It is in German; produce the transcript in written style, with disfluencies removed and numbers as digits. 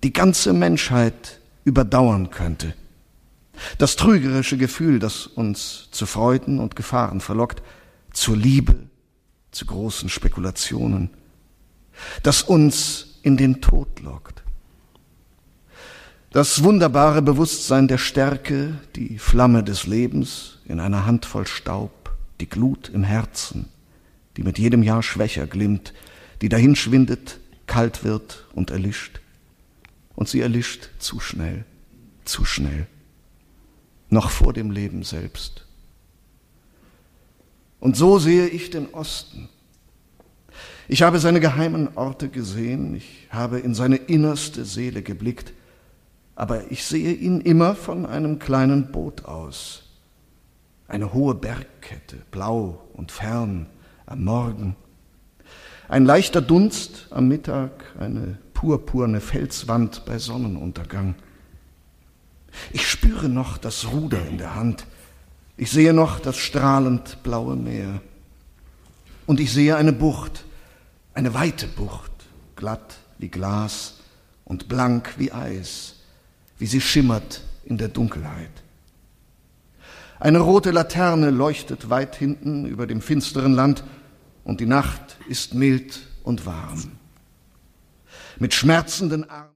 die ganze Menschheit überdauern könnte. Das trügerische Gefühl, das uns zu Freuden und Gefahren verlockt, zur Liebe, zu großen Spekulationen, das uns in den Tod lockt. Das wunderbare Bewusstsein der Stärke, die Flamme des Lebens in einer Handvoll Staub, die Glut im Herzen, die mit jedem Jahr schwächer glimmt, die dahinschwindet, kalt wird und erlischt. Und sie erlischt zu schnell, noch vor dem Leben selbst. Und so sehe ich den Osten. Ich habe seine geheimen Orte gesehen, ich habe in seine innerste Seele geblickt, aber ich sehe ihn immer von einem kleinen Boot aus. Eine hohe Bergkette, blau und fern am Morgen. Ein leichter Dunst am Mittag, eine purpurne Felswand bei Sonnenuntergang. Ich spüre noch das Ruder in der Hand. Ich sehe noch das strahlend blaue Meer. Und ich sehe eine Bucht, eine weite Bucht, glatt wie Glas und blank wie Eis, wie sie schimmert in der Dunkelheit. Eine rote Laterne leuchtet weit hinten über dem finsteren Land und die Nacht ist mild und warm. Mit schmerzenden Armen